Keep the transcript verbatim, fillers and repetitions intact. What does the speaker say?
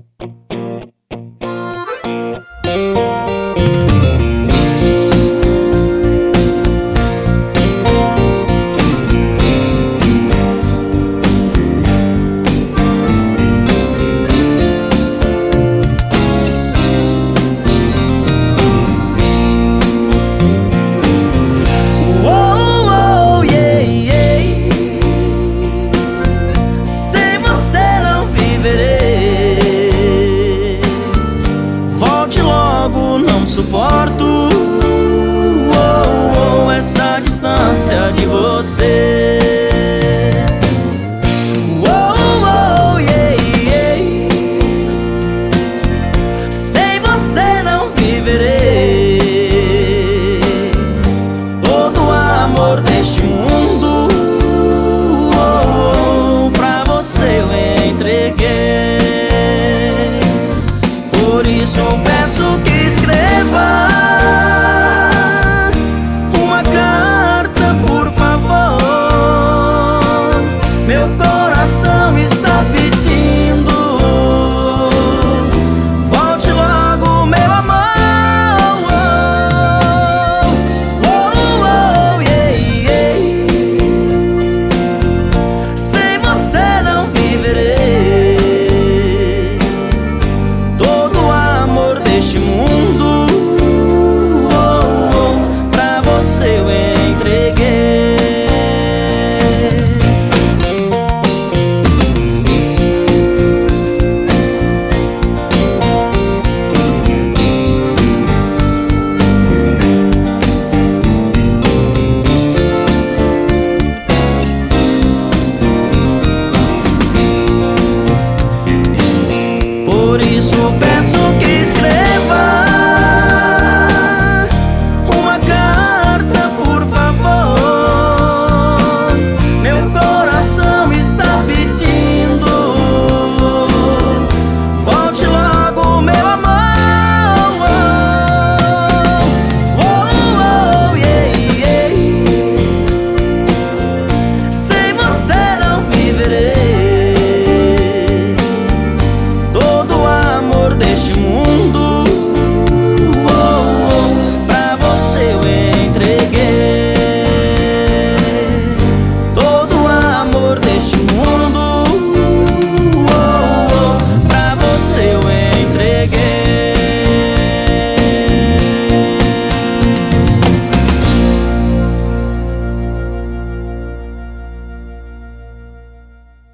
Suporto oh, oh, essa distância de você. Oh, oh, yeah, yeah. Sem você não viverei todo o amor deste mundo. Oh, oh, pra você eu entreguei. Por isso eu peço que escreva uma carta, por favor. Meu coração está pedindo. Volte logo, meu amor. Oh, oh, oh, yeah, yeah. Sem você não viverei todo o amor deste mundo. Por isso peço